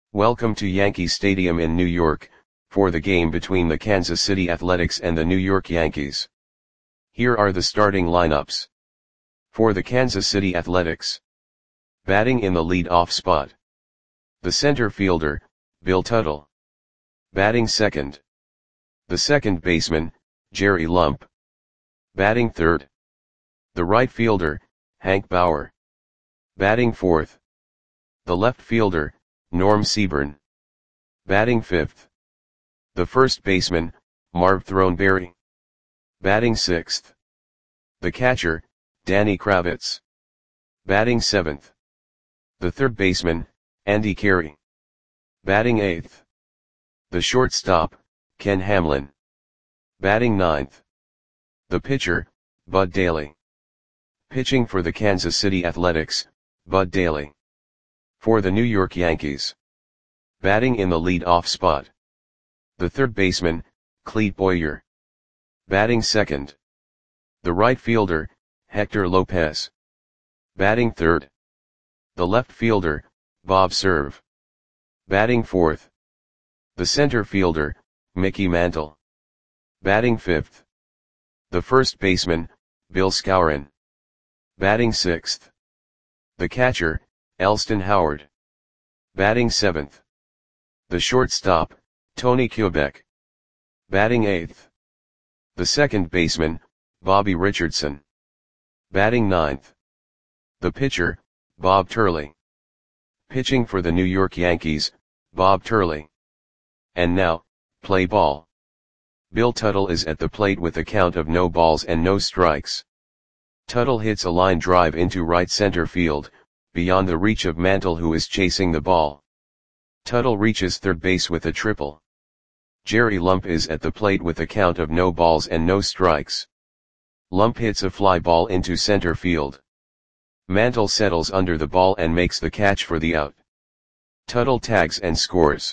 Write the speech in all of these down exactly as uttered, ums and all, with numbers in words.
Welcome to Yankee Stadium in New York, for the game between the Kansas City Athletics and the New York Yankees. Here are the starting lineups. For the Kansas City Athletics. Batting in the lead-off spot. The center fielder, Bill Tuttle. Batting second. The second baseman, Jerry Lump. Batting third. The right fielder, Hank Bauer. Batting fourth. The left fielder, Norm Seaburn. Batting fifth. The first baseman, Marv Throneberry. Batting sixth. The catcher, Danny Kravitz. Batting seventh. The third baseman, Andy Carey. Batting eighth. The shortstop, Ken Hamlin. Batting ninth. The pitcher, Bud Daly. Pitching for the Kansas City Athletics, Bud Daly. For the New York Yankees. Batting in the lead-off spot. The third baseman, Clete Boyer. Batting second. The right fielder, Hector Lopez. Batting third. The left fielder, Bob Cerv. Batting fourth. The center fielder, Mickey Mantle. Batting fifth. The first baseman, Bill Skowron. Batting sixth. The catcher, Elston Howard. Batting seventh. The shortstop, Tony Kubek. Batting eighth. The second baseman, Bobby Richardson. Batting ninth. The pitcher, Bob Turley. Pitching for the New York Yankees, Bob Turley. And now, play ball. Bill Tuttle is at the plate with a count of no balls and no strikes. Tuttle hits a line drive into right center field, beyond the reach of Mantle, who is chasing the ball. Tuttle reaches third base with a triple. Jerry Lump is at the plate with a count of no balls and no strikes. Lump hits a fly ball into center field. Mantle settles under the ball and makes the catch for the out. Tuttle tags and scores.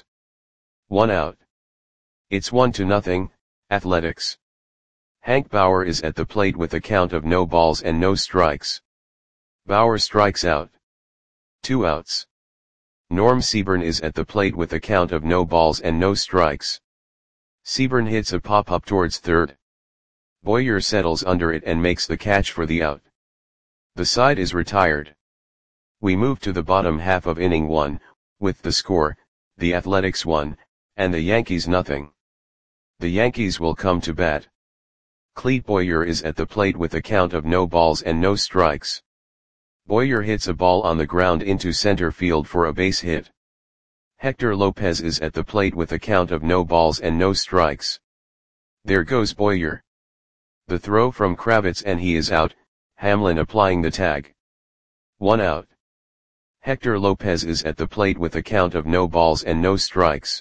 One out. It's one to nothing, Athletics. Hank Bauer is at the plate with a count of no balls and no strikes. Bauer strikes out. Two outs. Norm Seaburn is at the plate with a count of no balls and no strikes. Seaburn hits a pop-up towards third. Boyer settles under it and makes the catch for the out. The side is retired. We move to the bottom half of inning one, with the score, the Athletics one, and the Yankees nothing. The Yankees will come to bat. Clete Boyer is at the plate with a count of no balls and no strikes. Boyer hits a ball on the ground into center field for a base hit. Hector Lopez is at the plate with a count of no balls and no strikes. There goes Boyer. The throw from Kravitz and he is out, Hamlin applying the tag. One out. Hector Lopez is at the plate with a count of no balls and no strikes.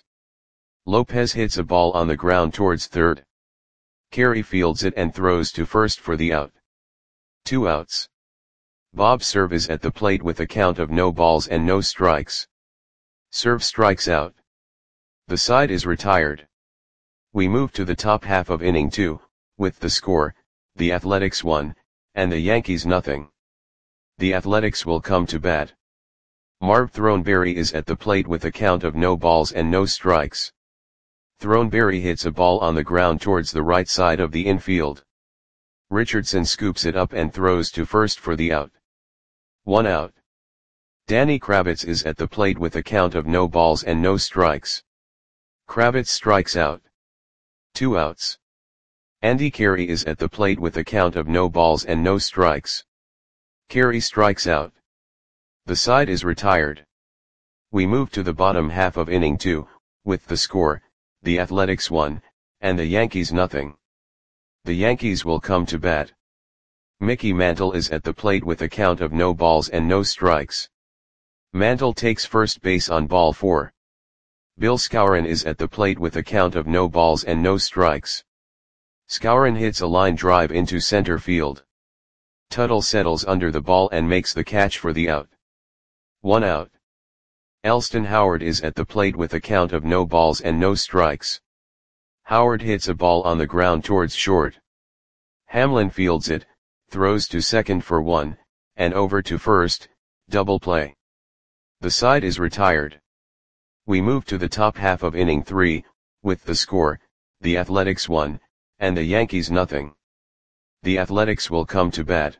Lopez hits a ball on the ground towards third. Carey fields it and throws to first for the out. Two outs. Bob Cerv is at the plate with a count of no balls and no strikes. Cerv strikes out. The side is retired. We move to the top half of inning two, with the score, the Athletics one, and the Yankees nothing. The Athletics will come to bat. Marv Throneberry is at the plate with a count of no balls and no strikes. Throneberry hits a ball on the ground towards the right side of the infield. Richardson scoops it up and throws to first for the out. One out. Danny Kravitz is at the plate with a count of no balls and no strikes. Kravitz strikes out. Two outs. Andy Carey is at the plate with a count of no balls and no strikes. Carey strikes out. The side is retired. We move to the bottom half of inning two, with the score, the Athletics one, and the Yankees nothing. The Yankees will come to bat. Mickey Mantle is at the plate with a count of no balls and no strikes. Mantle takes first base on ball four. Bill Skowron is at the plate with a count of no balls and no strikes. Skowron hits a line drive into center field. Tuttle settles under the ball and makes the catch for the out. One out. Elston Howard is at the plate with a count of no balls and no strikes. Howard hits a ball on the ground towards short. Hamlin fields it, throws to second for one, and over to first, double play. The side is retired. We move to the top half of inning three, with the score, the Athletics one, and the Yankees nothing. The Athletics will come to bat.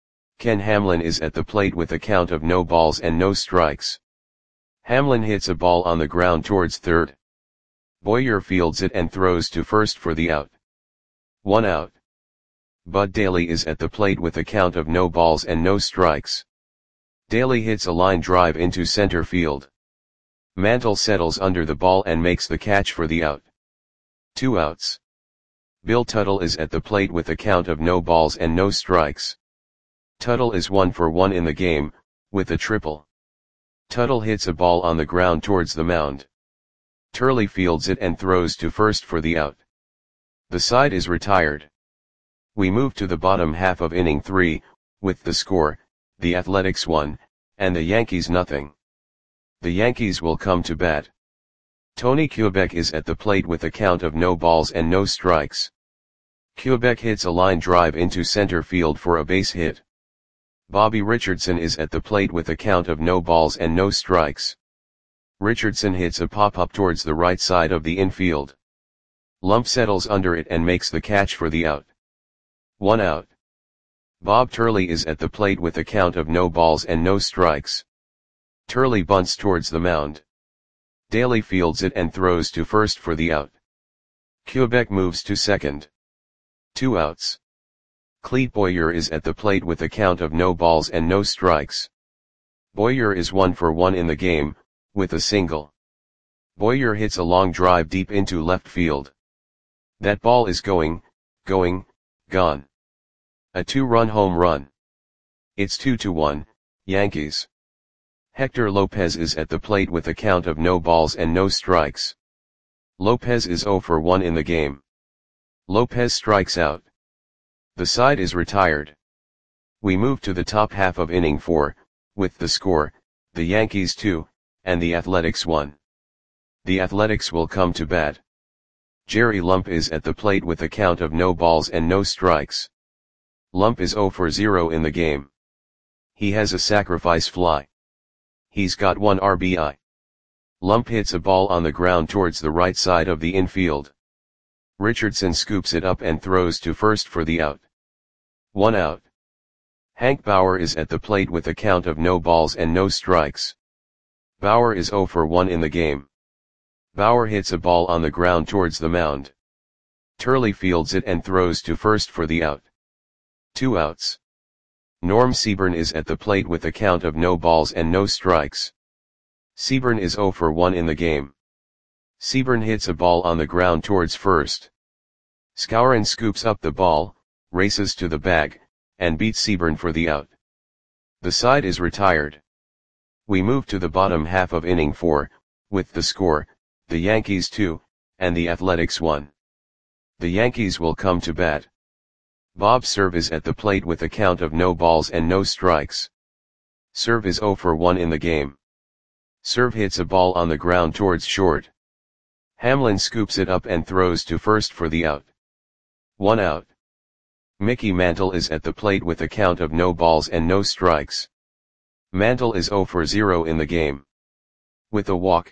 Ken Hamlin is at the plate with a count of no balls and no strikes. Hamlin hits a ball on the ground towards third. Boyer fields it and throws to first for the out. One out. Bud Daly is at the plate with a count of no balls and no strikes. Daly hits a line drive into center field. Mantle settles under the ball and makes the catch for the out. Two outs. Bill Tuttle is at the plate with a count of no balls and no strikes. Tuttle is one for one in the game, with a triple. Tuttle hits a ball on the ground towards the mound. Turley fields it and throws to first for the out. The side is retired. We move to the bottom half of inning three, with the score, the Athletics one, and the Yankees nothing. The Yankees will come to bat. Tony Kubek is at the plate with a count of no balls and no strikes. Kubek hits a line drive into center field for a base hit. Bobby Richardson is at the plate with a count of no balls and no strikes. Richardson hits a pop-up towards the right side of the infield. Lump settles under it and makes the catch for the out. One out. Bob Turley is at the plate with a count of no balls and no strikes. Turley bunts towards the mound. Daly fields it and throws to first for the out. Kubek moves to second. Two outs. Clete Boyer is at the plate with a count of no balls and no strikes. Boyer is one for one in the game, with a single. Boyer hits a long drive deep into left field. That ball is going, going, gone. A two-run home run. It's two to one, Yankees. Hector Lopez is at the plate with a count of no balls and no strikes. Lopez is zero for one in the game. Lopez strikes out. The side is retired. We move to the top half of inning four, with the score, the Yankees two, and the Athletics one. The Athletics will come to bat. Jerry Lump is at the plate with a count of no balls and no strikes. Lump is zero for zero in the game. He has a sacrifice fly. He's got one R B I. Lump hits a ball on the ground towards the right side of the infield. Richardson scoops it up and throws to first for the out. One out. Hank Bauer is at the plate with a count of no balls and no strikes. Bauer is zero for one in the game. Bauer hits a ball on the ground towards the mound. Turley fields it and throws to first for the out. Two outs. Norm Seaburn is at the plate with a count of no balls and no strikes. Seaburn is zero for one in the game. Seaburn hits a ball on the ground towards first. Skowron scoops up the ball, races to the bag, and beats Seaburn for the out. The side is retired. We move to the bottom half of inning four, with the score, the Yankees two, and the Athletics one. The Yankees will come to bat. Bob Cerv is at the plate with a count of no balls and no strikes. Cerv is zero for one in the game. Cerv hits a ball on the ground towards short. Hamlin scoops it up and throws to first for the out. One out. Mickey Mantle is at the plate with a count of no balls and no strikes. Mantle is zero for zero in the game. With a walk.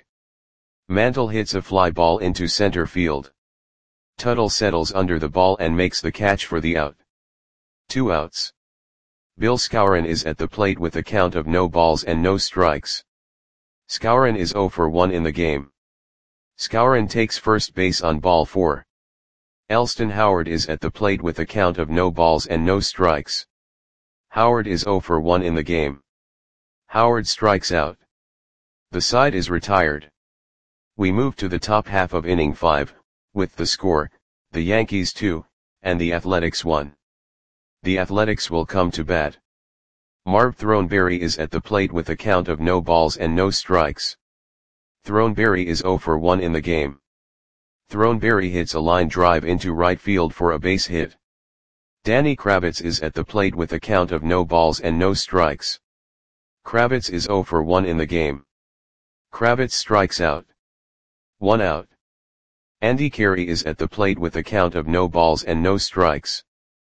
Mantle hits a fly ball into center field. Tuttle settles under the ball and makes the catch for the out. Two outs. Bill Skowron is at the plate with a count of no balls and no strikes. Skowron is zero for one in the game. Skowron takes first base on ball four. Elston Howard is at the plate with a count of no balls and no strikes. Howard is zero for one in the game. Howard strikes out. The side is retired. We move to the top half of inning five, with the score, the Yankees two, and the Athletics one. The Athletics will come to bat. Marv Throneberry is at the plate with a count of no balls and no strikes. Throneberry is zero for one in the game. Throneberry hits a line drive into right field for a base hit. Danny Kravitz is at the plate with a count of no balls and no strikes. Kravitz is zero for one in the game. Kravitz strikes out. One out. Andy Carey is at the plate with a count of no balls and no strikes.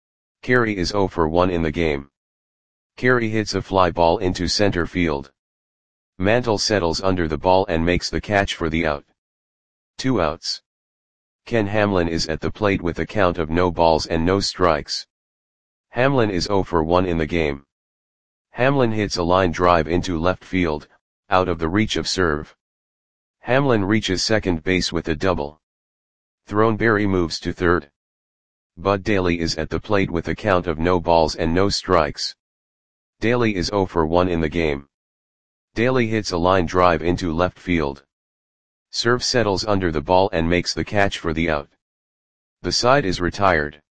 Carey is zero for one in the game. Carey hits a fly ball into center field. Mantle settles under the ball and makes the catch for the out. Two outs. Ken Hamlin is at the plate with a count of no balls and no strikes. Hamlin is oh for one in the game. Hamlin hits a line drive into left field, out of the reach of serve. Hamlin reaches second base with a double. Throneberry moves to third. Bud Daly is at the plate with a count of no balls and no strikes. Daly is oh for one in the game. Daly hits a line drive into left field. Serve settles under the ball and makes the catch for the out. The side is retired.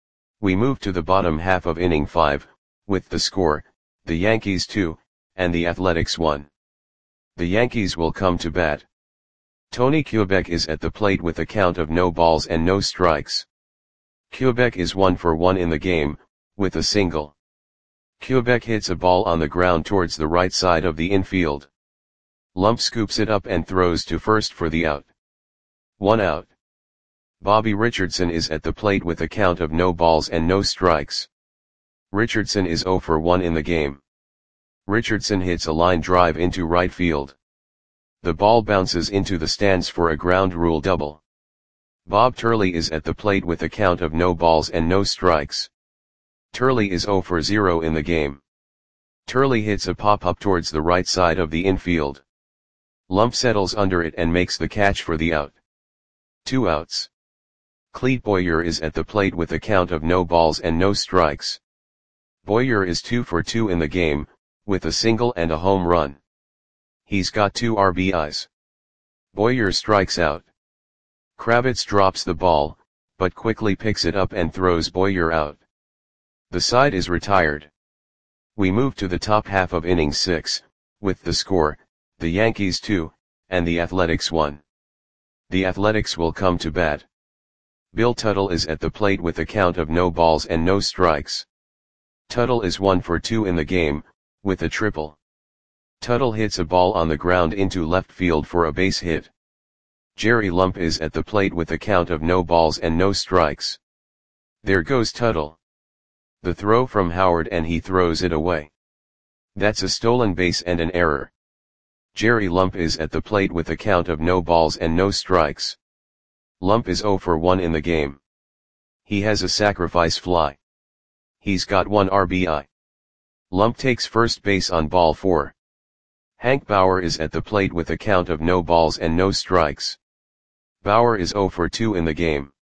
We move to the bottom half of inning five, with the score, the Yankees two, and the Athletics one. The Yankees will come to bat. Tony Kubek is at the plate with a count of no balls and no strikes. Kubek is one for one in the game, with a single. Kubek hits a ball on the ground towards the right side of the infield. Lump scoops it up and throws to first for the out. One out. Bobby Richardson is at the plate with a count of no balls and no strikes. Richardson is oh for one in the game. Richardson hits a line drive into right field. The ball bounces into the stands for a ground rule double. Bob Turley is at the plate with a count of no balls and no strikes. Turley is oh for zero in the game. Turley hits a pop-up towards the right side of the infield. Lump settles under it and makes the catch for the out. Two outs. Clete Boyer is at the plate with a count of no balls and no strikes. Boyer is two for two in the game, with a single and a home run. He's got two R B Is. Boyer strikes out. Kravitz drops the ball, but quickly picks it up and throws Boyer out. The side is retired. We move to the top half of inning six, with the score, the Yankees two, and the Athletics one. The Athletics will come to bat. Bill Tuttle is at the plate with a count of no balls and no strikes. Tuttle is one for two in the game, with a triple. Tuttle hits a ball on the ground into left field for a base hit. Jerry Lump is at the plate with a count of no balls and no strikes. There goes Tuttle. The throw from Howard and he throws it away. That's a stolen base and an error. Jerry Lump is at the plate with a count of no balls and no strikes. Lump is oh for one in the game. He has a sacrifice fly. He's got one R B I. Lump takes first base on ball four. Hank Bauer is at the plate with a count of no balls and no strikes. Bauer is oh for two in the game.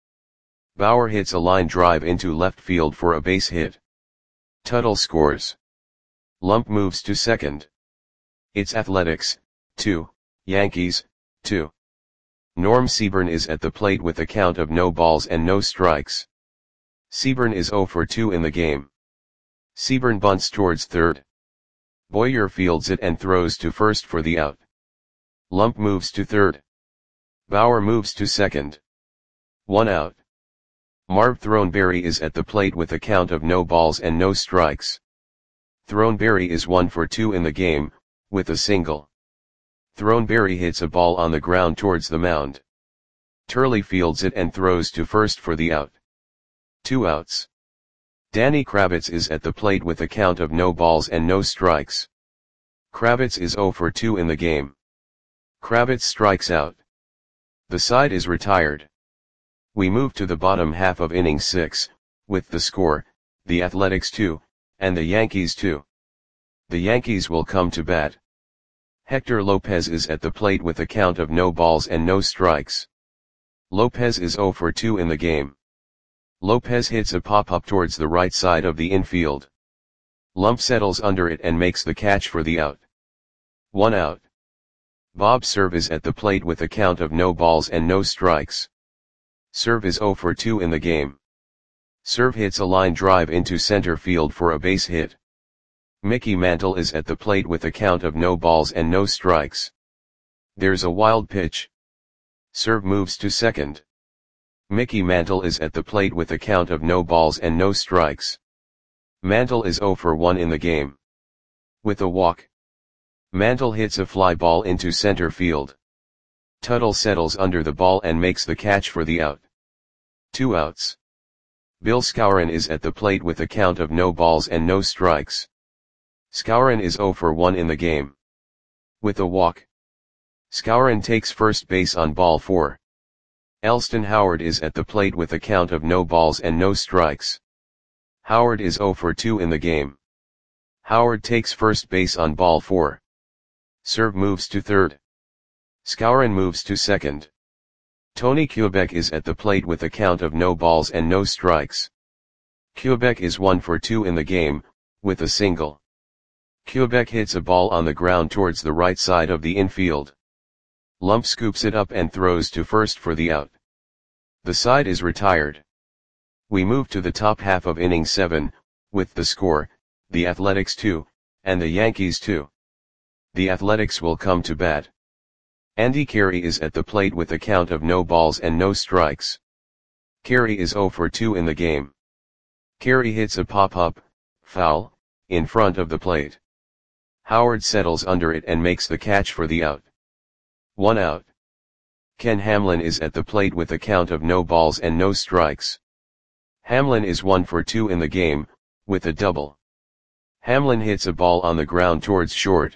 Bauer hits a line drive into left field for a base hit. Tuttle scores. Lump moves to second. It's Athletics, two, Yankees, two. Norm Seaburn is at the plate with a count of no balls and no strikes. Seaburn is oh for two in the game. Seaburn bunts towards third. Boyer fields it and throws to first for the out. Lump moves to third. Bauer moves to second. One out. Marv Throneberry is at the plate with a count of no balls and no strikes. Throneberry is one for two in the game, with a single. Throneberry hits a ball on the ground towards the mound. Turley fields it and throws to first for the out. Two outs. Danny Kravitz is at the plate with a count of no balls and no strikes. Kravitz is oh for two in the game. Kravitz strikes out. The side is retired. We move to the bottom half of inning six, with the score, the Athletics two, and the Yankees two. The Yankees will come to bat. Hector Lopez is at the plate with a count of no balls and no strikes. Lopez is oh for two in the game. Lopez hits a pop-up towards the right side of the infield. Lump settles under it and makes the catch for the out. One out. Bob Serve is at the plate with a count of no balls and no strikes. Serve is oh for two in the game. Serve hits a line drive into center field for a base hit. Mickey Mantle is at the plate with a count of no balls and no strikes. There's a wild pitch. Serve moves to second. Mickey Mantle is at the plate with a count of no balls and no strikes. Mantle is oh for one in the game. With a walk. Mantle hits a fly ball into center field. Tuttle settles under the ball and makes the catch for the out. Two outs. Bill Skowron is at the plate with a count of no balls and no strikes. Skowron is oh for one in the game. With a walk. Skowron takes first base on ball four. Elston Howard is at the plate with a count of no balls and no strikes. Howard is zero for two in the game. Howard takes first base on ball four. Serve moves to third. Skowron moves to second. Tony Quebec is at the plate with a count of no balls and no strikes. Quebec is one for two in the game, with a single. Quebec hits a ball on the ground towards the right side of the infield. Lump scoops it up and throws to first for the out. The side is retired. We move to the top half of inning seven, with the score, the Athletics two, and the Yankees two. The Athletics will come to bat. Andy Carey is at the plate with a count of no balls and no strikes. Carey is zero for two in the game. Carey hits a pop-up, foul, in front of the plate. Howard settles under it and makes the catch for the out. One out. Ken Hamlin is at the plate with a count of no balls and no strikes. Hamlin is one for two in the game, with a double. Hamlin hits a ball on the ground towards short.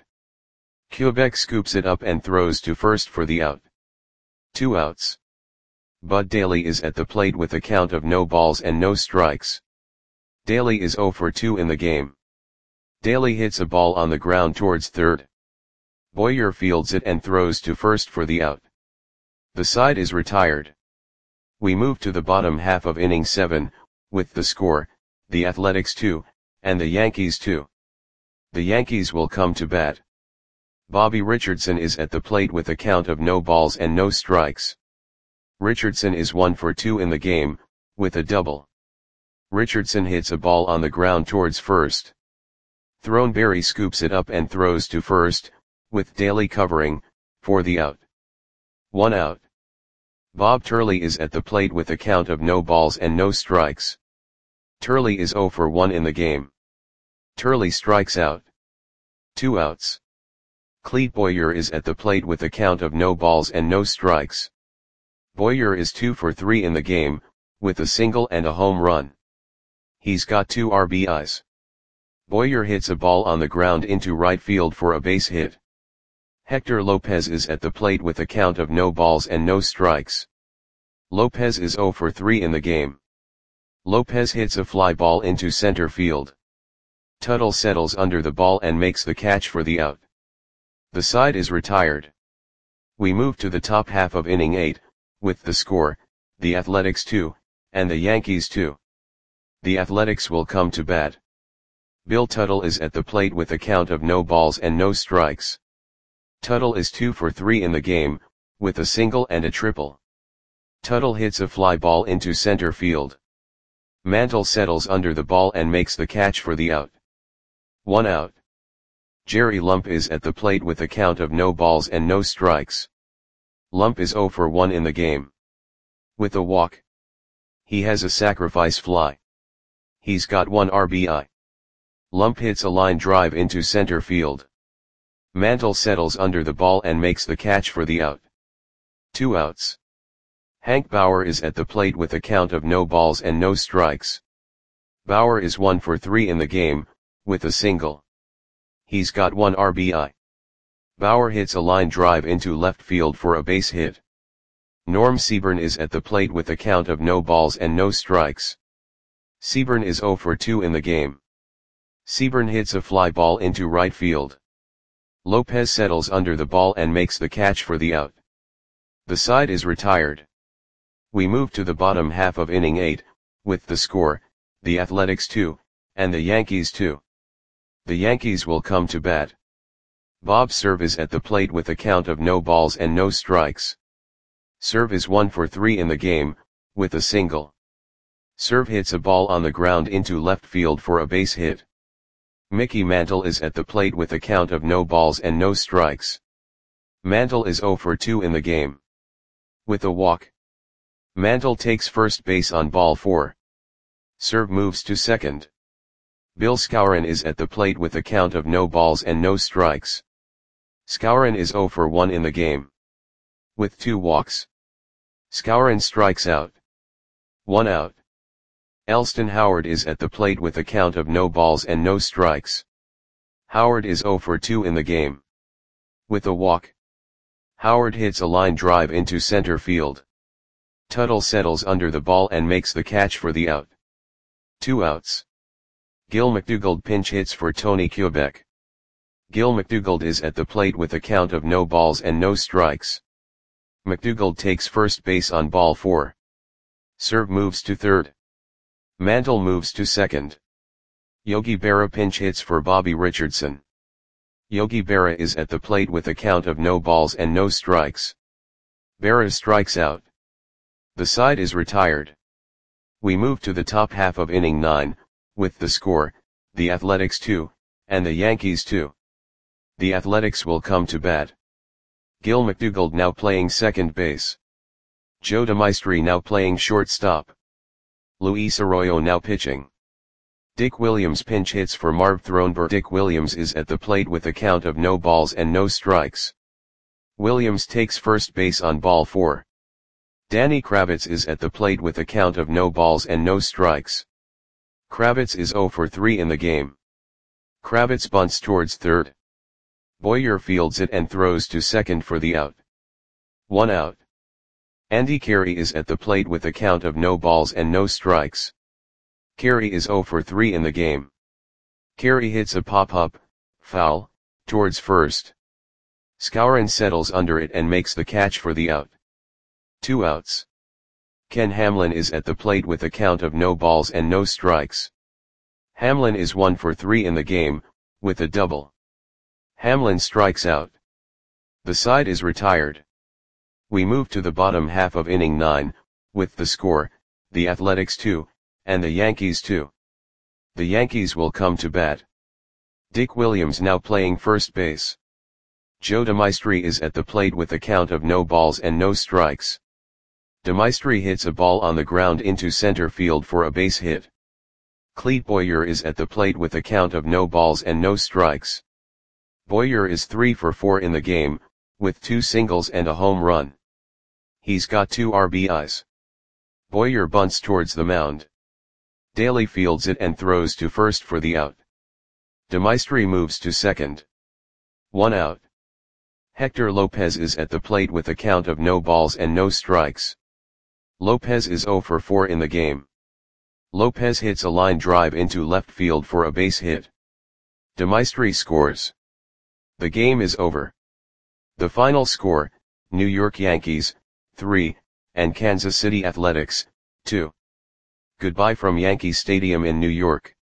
Quebec scoops it up and throws to first for the out. Two outs. Bud Daly is at the plate with a count of no balls and no strikes. Daly is zero for two in the game. Daly hits a ball on the ground towards third. Boyer fields it and throws to first for the out. The side is retired. We move to the bottom half of inning seven, with the score, the Athletics two, and the Yankees two. The Yankees will come to bat. Bobby Richardson is at the plate with a count of no balls and no strikes. Richardson is one for two in the game, with a double. Richardson hits a ball on the ground towards first. Throneberry scoops it up and throws to first, with Daly covering, for the out. One out. Bob Turley is at the plate with a count of no balls and no strikes. Turley is zero for one in the game. Turley strikes out. Two outs. Clete Boyer is at the plate with a count of no balls and no strikes. Boyer is two for three in the game, with a single and a home run. He's got two R B Is. Boyer hits a ball on the ground into right field for a base hit. Hector Lopez is at the plate with a count of no balls and no strikes. Lopez is zero for three in the game. Lopez hits a fly ball into center field. Tuttle settles under the ball and makes the catch for the out. The side is retired. We move to the top half of inning eight, with the score, the Athletics two, and the Yankees two. The Athletics will come to bat. Bill Tuttle is at the plate with a count of no balls and no strikes. Tuttle is two for three in the game, with a single and a triple. Tuttle hits a fly ball into center field. Mantle settles under the ball and makes the catch for the out. One out. Jerry Lump is at the plate with a count of no balls and no strikes. Lump is zero for one in the game. With a walk. He has a sacrifice fly. He's got one R B I. Lump hits a line drive into center field. Mantle settles under the ball and makes the catch for the out. Two outs. Hank Bauer is at the plate with a count of no balls and no strikes. Bauer is one for three in the game, with a single. He's got one R B I. Bauer hits a line drive into left field for a base hit. Norm Seaburn is at the plate with a count of no balls and no strikes. Seaburn is zero for two in the game. Seaburn hits a fly ball into right field. Lopez settles under the ball and makes the catch for the out. The side is retired. We move to the bottom half of inning eight, with the score, the Athletics two, and the Yankees two. The Yankees will come to bat. Bob Cerv is at the plate with a count of no balls and no strikes. Cerv is one for three in the game, with a single. Cerv hits a ball on the ground into left field for a base hit. Mickey Mantle is at the plate with a count of no balls and no strikes. Mantle is zero for two in the game. With a walk. Mantle takes first base on ball four. Cerv moves to second. Bill Skowron is at the plate with a count of no balls and no strikes. Skowron is zero for one in the game. With two walks. Skowron strikes out. One out. Elston Howard is at the plate with a count of no balls and no strikes. Howard is zero for two in the game. With a walk, Howard hits a line drive into center field. Tuttle settles under the ball and makes the catch for the out. Two outs. Gil McDougald pinch hits for Tony Quebec. Gil McDougald is at the plate with a count of no balls and no strikes. McDougald takes first base on ball four. Serve moves to third. Mantle moves to second. Yogi Berra pinch hits for Bobby Richardson. Yogi Berra is at the plate with a count of no balls and no strikes. Berra strikes out. The side is retired. We move to the top half of inning nine, with the score, the Athletics two, and the Yankees two. The Athletics will come to bat. Gil McDougald now playing second base. Joe DeMaestri now playing shortstop. Luis Arroyo now pitching. Dick Williams pinch hits for Marv Throneberg. Dick Williams is at the plate with a count of no balls and no strikes. Williams takes first base on ball four. Danny Kravitz is at the plate with a count of no balls and no strikes. Kravitz is zero for three in the game. Kravitz bunts towards third. Boyer fields it and throws to second for the out. One out. Andy Carey is at the plate with a count of no balls and no strikes. Carey is zero for three in the game. Carey hits a pop-up, foul, towards first. Skowron settles under it and makes the catch for the out. Two outs. Ken Hamlin is at the plate with a count of no balls and no strikes. Hamlin is one for three in the game, with a double. Hamlin strikes out. The side is retired. We move to the bottom half of inning nine, with the score, the Athletics two, and the Yankees two. The Yankees will come to bat. Dick Williams now playing first base. Joe DeMaestri is at the plate with a count of no balls and no strikes. DeMaestri hits a ball on the ground into center field for a base hit. Clete Boyer is at the plate with a count of no balls and no strikes. Boyer is three for four in the game, with two singles and a home run. He's got two R B Is. Boyer bunts towards the mound. Daly fields it and throws to first for the out. DeMaestri moves to second. One out. Hector Lopez is at the plate with a count of no balls and no strikes. Lopez is zero for four in the game. Lopez hits a line drive into left field for a base hit. DeMaestri scores. The game is over. The final score, New York Yankees, three, and Kansas City Athletics, two. Goodbye from Yankee Stadium in New York.